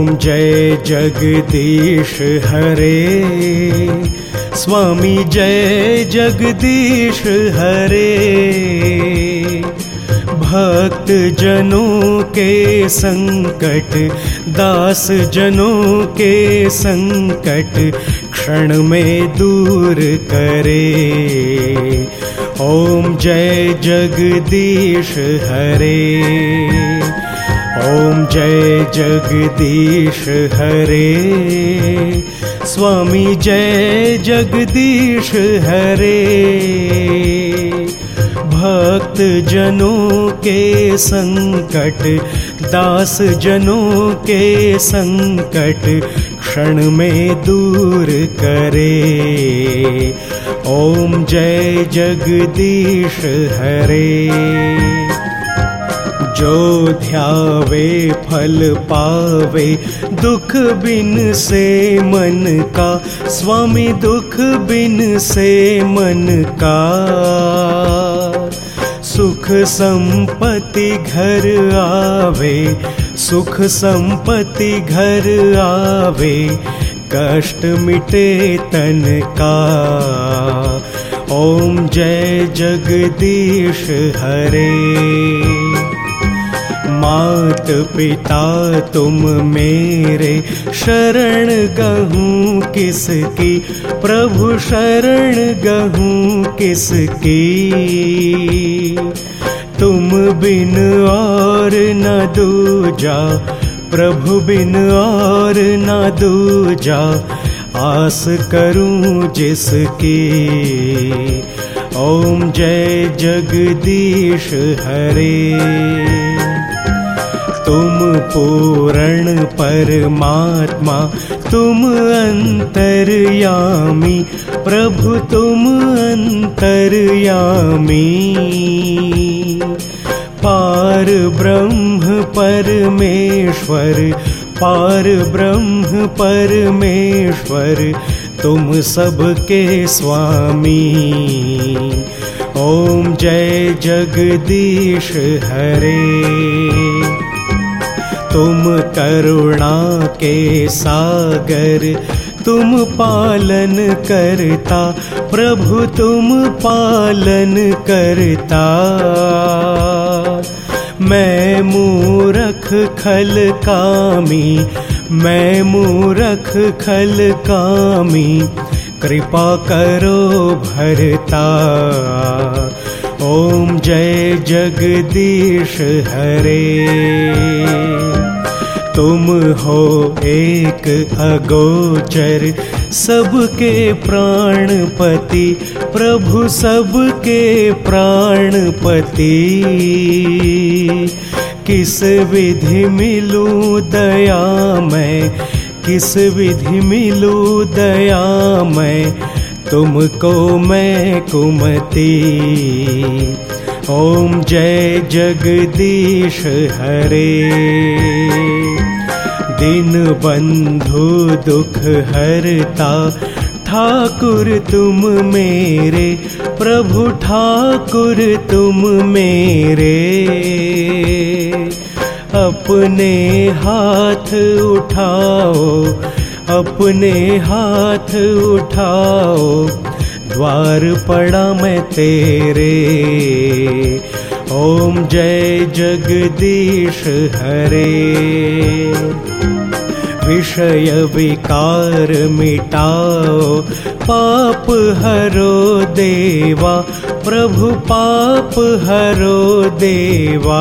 ओम जय जगदीश हरे, स्वामी जय जगदीश हरे। भक्त जनों के संकट, दास जनों के संकट क्षण में दूर करे। ओम जय जगदीश हरे, ओम जय जगदीश हरे, स्वामी जय जगदीश हरे। भक्त जनों के संकट, दास जनों के संकट क्षण में दूर करे। ओम जय जगदीश हरे। जो ध्यावे फल पावे, दुख बिन से मन का, स्वामी दुख बिन से मन का। सुख संपत्ति घर आवे, सुख संपत्ति घर आवे, कष्ट मिटे तन का। ओम जय जगदीश हरे। मात पिता तुम मेरे, शरण गहूँ किसकी, प्रभु शरण गहूँ किसकी। तुम बिन और न दूजा, प्रभु बिन और न दूजा, आस करूं जिसकी। ओम जय जगदीश हरे। तुम पूर्ण परमात्मा, तुम अंतर्यामी, प्रभु तुम अंतर्यामी। पार ब्रह्म परमेश्वर, पार ब्रह्म परमेश्वर, तुम सबके स्वामी। ओम जय जगदीश हरे। तुम करुणा के सागर, तुम पालन करता, प्रभु तुम पालन करता। मैं मूरख खल कामी, मैं मूरख खल कामी, कृपा करो भरता। ओम जय जगदीश हरे। तुम हो एक अगोचर, सबके प्राणपति, प्रभु सबके प्राणपति। किस विधि मिलूं दया मैं, किस विधि मिलूं दया मैं, तुमको मैं कुमति। ओम जय जगदीश हरे। दिन बंधु दुख हरता, ठाकुर तुम मेरे, प्रभु ठाकुर तुम मेरे। अपने हाथ उठाओ, अपने हाथ उठाओ, द्वार पड़ा मैं तेरे। ओम जय जगदीश हरे। विषय विकार मिटाओ, पाप हरो देवा, प्रभु पाप हरो देवा।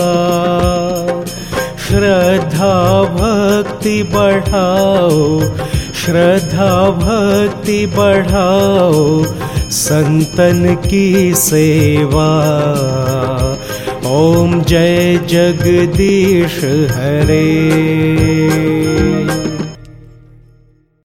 श्रद्धा भक्ति बढ़ाओ, श्रद्धा भक्ति बढ़ाओ, संतन की सेवा। ओम जय जगदीश हरे।